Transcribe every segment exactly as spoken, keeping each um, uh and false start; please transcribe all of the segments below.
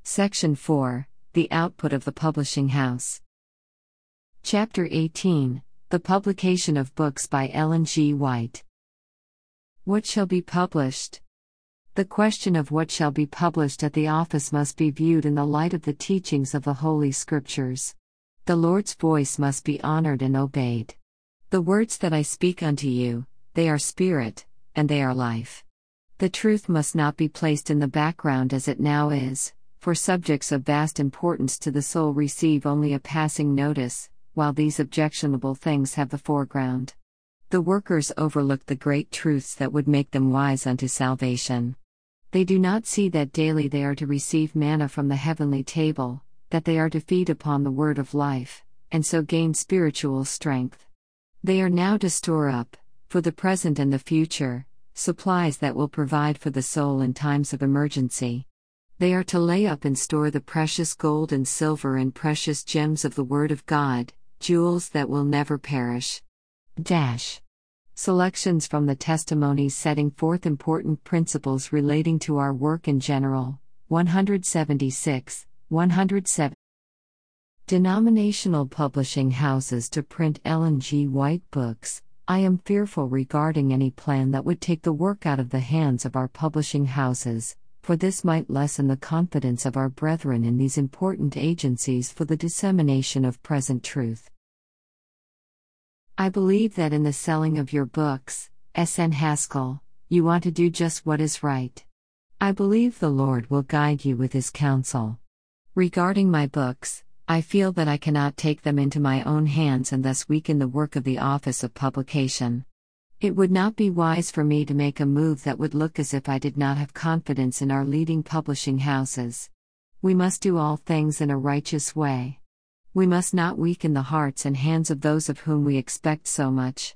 Section four, The Output of the Publishing House. Chapter eighteen, The Publication of Books by Ellen G. White. What shall be published? The question of what shall be published at the office must be viewed in the light of the teachings of the Holy Scriptures. The Lord's voice must be honored and obeyed. The words that I speak unto you, they are spirit, and they are life. The truth must not be placed in the background as it now is, for subjects of vast importance to the soul receive only a passing notice, while these objectionable things have the foreground. The workers overlook the great truths that would make them wise unto salvation. They do not see that daily they are to receive manna from the heavenly table, that they are to feed upon the word of life, and so gain spiritual strength. They are now to store up, for the present and the future, supplies that will provide for the soul in times of emergency. They are to lay up and store the precious gold and silver and precious gems of the Word of God, jewels that will never perish. Dash. Selections from the testimonies setting forth important principles relating to our work in general, one seventy-six, one oh seven. Denominational publishing houses to print Ellen G. White books. I am fearful regarding any plan that would take the work out of the hands of our publishing houses, for this might lessen the confidence of our brethren in these important agencies for the dissemination of present truth. I believe that in the selling of your books, S N Haskell, you want to do just what is right. I believe the Lord will guide you with His counsel. Regarding my books, I feel that I cannot take them into my own hands and thus weaken the work of the office of publication. It would not be wise for me to make a move that would look as if I did not have confidence in our leading publishing houses. We must do all things in a righteous way. We must not weaken the hearts and hands of those of whom we expect so much.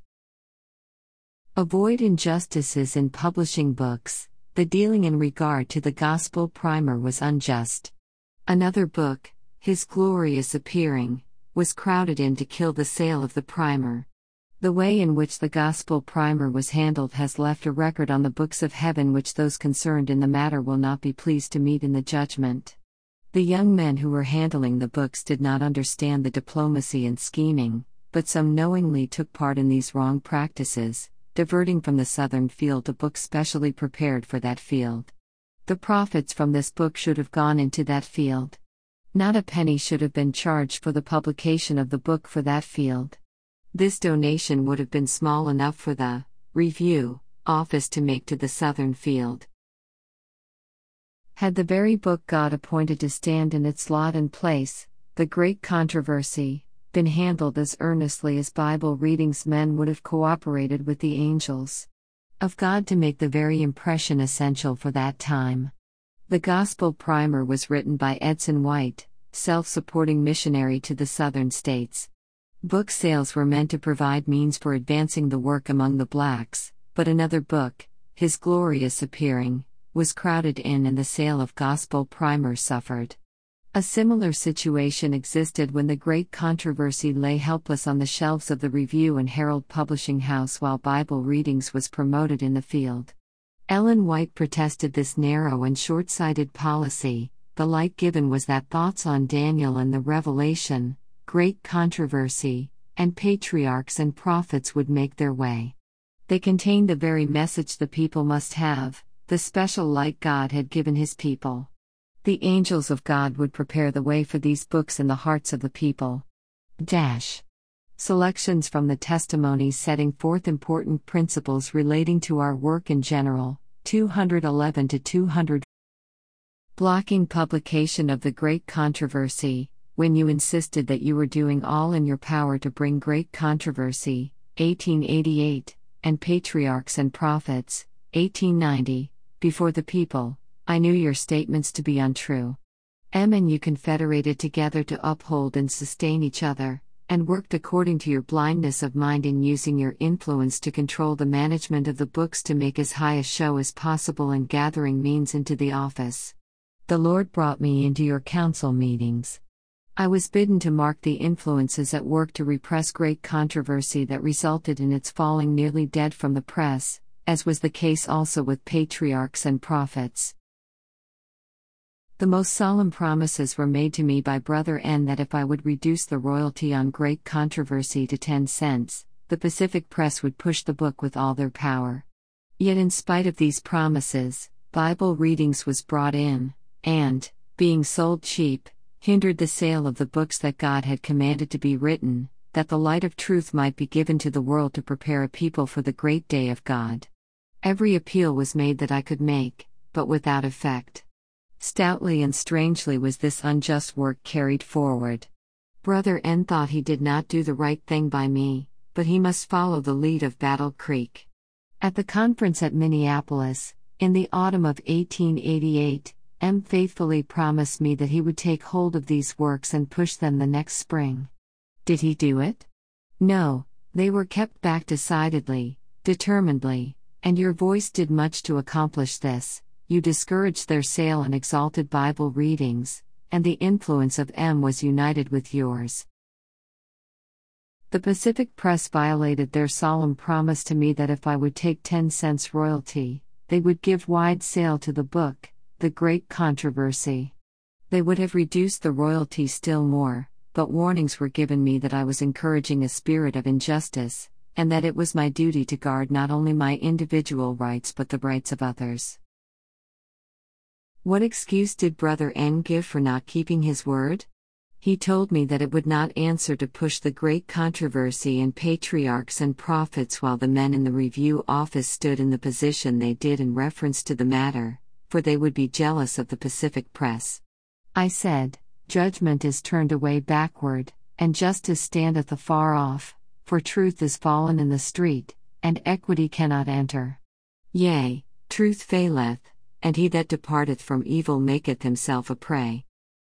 Avoid injustices in publishing books. The dealing in regard to the Gospel Primer was unjust. Another book, His Glorious Appearing, was crowded in to kill the sale of the primer. The way in which the Gospel Primer was handled has left a record on the books of heaven which those concerned in the matter will not be pleased to meet in the judgment. The young men who were handling the books did not understand the diplomacy and scheming, but some knowingly took part in these wrong practices, diverting from the southern field a book specially prepared for that field. The profits from this book should have gone into that field. Not a penny should have been charged for the publication of the book for that field. This donation would have been small enough for the Review office to make to the southern field. Had the very book God appointed to stand in its lot and place, the great controversy, been handled as earnestly as Bible readings, men would have cooperated with the angels of God to make the very impression essential for that time. The Gospel Primer was written by Edson White, self-supporting missionary to the southern states. Book sales were meant to provide means for advancing the work among the blacks, but another book, His Glorious Appearing, was crowded in and the sale of Gospel Primer suffered. A similar situation existed when the great controversy lay helpless on the shelves of the Review and Herald Publishing House while Bible readings was promoted in the field. Ellen White protested this narrow and short-sighted policy. The light given was that thoughts on Daniel and the Revelation, great controversy, and patriarchs and prophets would make their way. They contained the very message the people must have, the special light God had given His people. The angels of God would prepare the way for these books in the hearts of the people. Dash. Selections from the testimonies setting forth important principles relating to our work in general, two eleven to two hundred. Blocking publication of the great controversy, when you insisted that you were doing all in your power to bring great controversy, eighteen eighty-eight, and patriarchs and prophets, eighteen ninety, before the people. I knew your statements to be untrue. M and you confederated together to uphold and sustain each other, and worked according to your blindness of mind in using your influence to control the management of the books to make as high a show as possible and gathering means into the office. The Lord brought me into your council meetings. I was bidden to mark the influences at work to repress great controversy that resulted in its falling nearly dead from the press, as was the case also with patriarchs and prophets. The most solemn promises were made to me by Brother N that if I would reduce the royalty on Great Controversy to ten cents, the Pacific Press would push the book with all their power. Yet in spite of these promises, Bible Readings was brought in, and, being sold cheap, hindered the sale of the books that God had commanded to be written, that the light of truth might be given to the world to prepare a people for the great day of God. Every appeal was made that I could make, but without effect. Stoutly and strangely was this unjust work carried forward. Brother N thought he did not do the right thing by me, but he must follow the lead of Battle Creek. At the conference at Minneapolis, in the autumn of eighteen eighty-eight, M faithfully promised me that he would take hold of these works and push them the next spring. Did he do it? No, they were kept back decidedly, determinedly, and your voice did much to accomplish this. You discouraged their sale and exalted Bible Readings, and the influence of M was united with yours. The Pacific Press violated their solemn promise to me that if I would take ten cents royalty, they would give wide sale to the book, The Great Controversy. They would have reduced the royalty still more, but warnings were given me that I was encouraging a spirit of injustice, and that it was my duty to guard not only my individual rights but the rights of others. What excuse did Brother N give for not keeping his word? He told me that it would not answer to push the Great Controversy and patriarchs and prophets while the men in the review office stood in the position they did in reference to the matter, for they would be jealous of the Pacific Press. I said, "Judgment is turned away backward, and justice standeth afar off, for truth is fallen in the street, and equity cannot enter. Yea, truth faileth, and he that departeth from evil maketh himself a prey."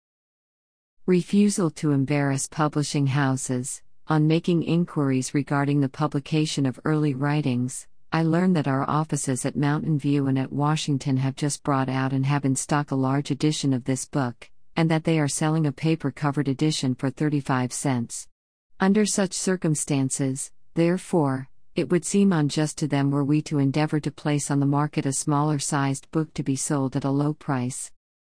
Refusal to embarrass publishing houses. On making inquiries regarding the publication of early writings, I learned that our offices at Mountain View and at Washington have just brought out and have in stock a large edition of this book, and that they are selling a paper-covered edition for thirty-five cents. Under such circumstances, therefore, it would seem unjust to them were we to endeavor to place on the market a smaller-sized book to be sold at a low price.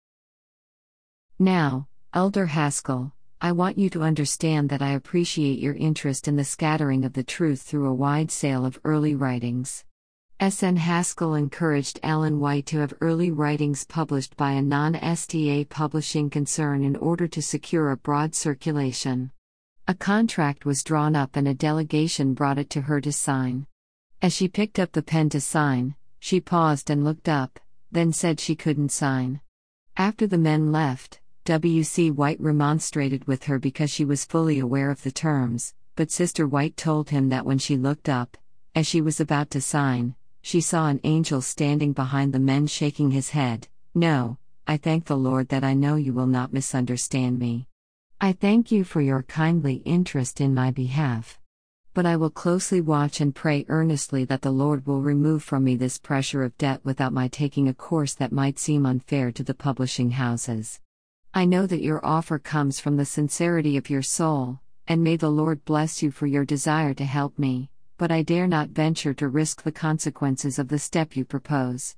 Now, Elder Haskell, I want you to understand that I appreciate your interest in the scattering of the truth through a wide sale of early writings. S N Haskell encouraged Ellen White to have early writings published by a non-S T A publishing concern in order to secure a broad circulation. A contract was drawn up and a delegation brought it to her to sign. As she picked up the pen to sign, she paused and looked up, then said she couldn't sign. After the men left, W C White remonstrated with her because she was fully aware of the terms, but Sister White told him that when she looked up, as she was about to sign, she saw an angel standing behind the men shaking his head. "No, I thank the Lord that I know you will not misunderstand me. I thank you for your kindly interest in my behalf. But I will closely watch and pray earnestly that the Lord will remove from me this pressure of debt without my taking a course that might seem unfair to the publishing houses. I know that your offer comes from the sincerity of your soul, and may the Lord bless you for your desire to help me, but I dare not venture to risk the consequences of the step you propose."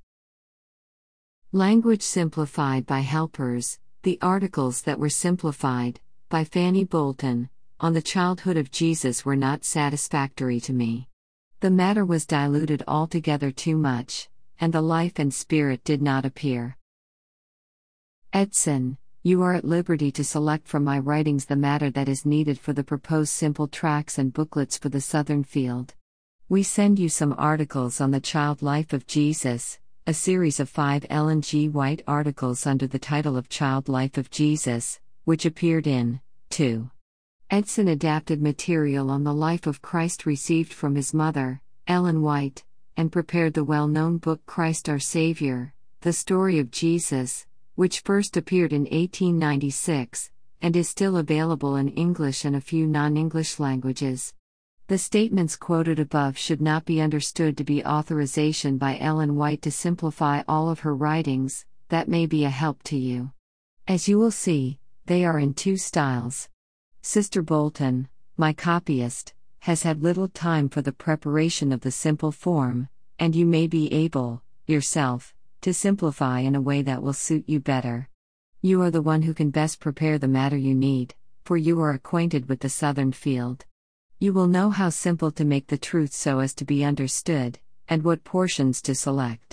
Language simplified by helpers. The articles that were simplified, by Fanny Bolton, on the childhood of Jesus were not satisfactory to me. The matter was diluted altogether too much, and the life and spirit did not appear. Edson, you are at liberty to select from my writings the matter that is needed for the proposed simple tracts and booklets for the Southern field. We send you some articles on the child life of Jesus, a series of five Ellen G. White articles under the title of Child Life of Jesus, which appeared in, two. Edson adapted material on the life of Christ received from his mother, Ellen White, and prepared the well-known book Christ Our Savior, The Story of Jesus, which first appeared in eighteen ninety-six, and is still available in English and a few non-English languages. The statements quoted above should not be understood to be authorization by Ellen White to simplify all of her writings. That may be a help to you. As you will see, they are in two styles. Sister Bolton, my copyist, has had little time for the preparation of the simple form, and you may be able, yourself, to simplify in a way that will suit you better. You are the one who can best prepare the matter you need, for you are acquainted with the southern field. You will know how simple to make the truth so as to be understood, and what portions to select.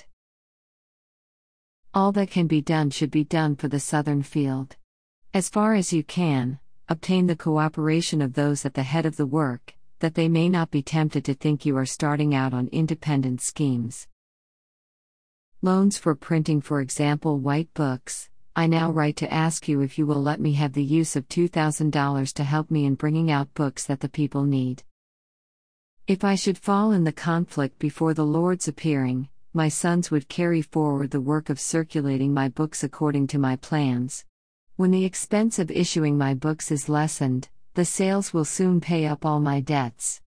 All that can be done should be done for the southern field. As far as you can, obtain the cooperation of those at the head of the work, that they may not be tempted to think you are starting out on independent schemes. Loans for printing, for example, white books. I now write to ask you if you will let me have the use of two thousand dollars to help me in bringing out books that the people need. If I should fall in the conflict before the Lord's appearing, my sons would carry forward the work of circulating my books according to my plans. When the expense of issuing my books is lessened, the sales will soon pay up all my debts.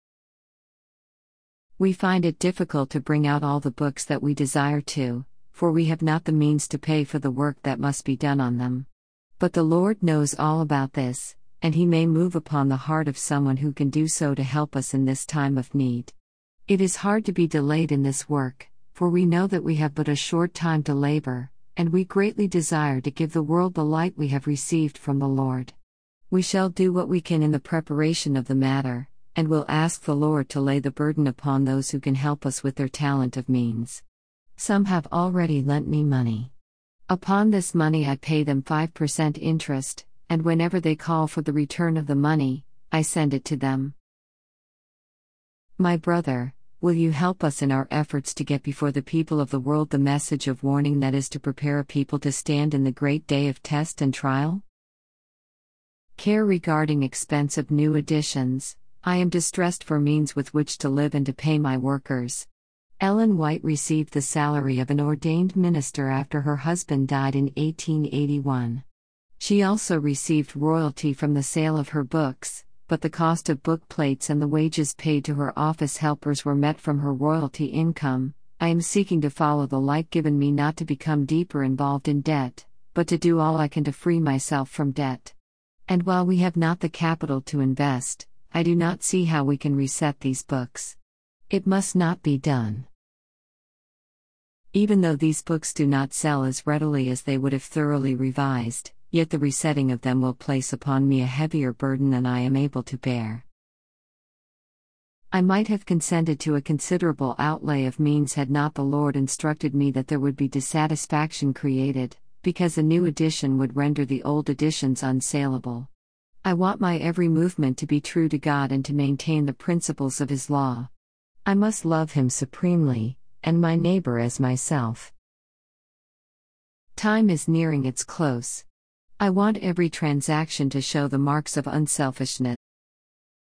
We find it difficult to bring out all the books that we desire to, for we have not the means to pay for the work that must be done on them. But the Lord knows all about this, and He may move upon the heart of someone who can do so to help us in this time of need. It is hard to be delayed in this work, for we know that we have but a short time to labor, and we greatly desire to give the world the light we have received from the Lord. We shall do what we can in the preparation of the matter, and will ask the Lord to lay the burden upon those who can help us with their talent of means. Some have already lent me money. Upon this money I pay them five percent interest, and whenever they call for the return of the money, I send it to them. My brother, will you help us in our efforts to get before the people of the world the message of warning that is to prepare a people to stand in the great day of test and trial? Care regarding expense of new editions. I am distressed for means with which to live and to pay my workers. Ellen White received the salary of an ordained minister after her husband died in eighteen eighty-one. She also received royalty from the sale of her books, but the cost of book plates and the wages paid to her office helpers were met from her royalty income. I am seeking to follow the light given me, not to become deeper involved in debt, but to do all I can to free myself from debt. And while we have not the capital to invest, I do not see how we can reset these books. It must not be done. Even though these books do not sell as readily as they would if thoroughly revised, yet the resetting of them will place upon me a heavier burden than I am able to bear. I might have consented to a considerable outlay of means had not the Lord instructed me that there would be dissatisfaction created, because a new edition would render the old editions unsaleable. I want my every movement to be true to God and to maintain the principles of His law. I must love Him supremely, and my neighbor as myself. Time is nearing its close. I want every transaction to show the marks of unselfishness.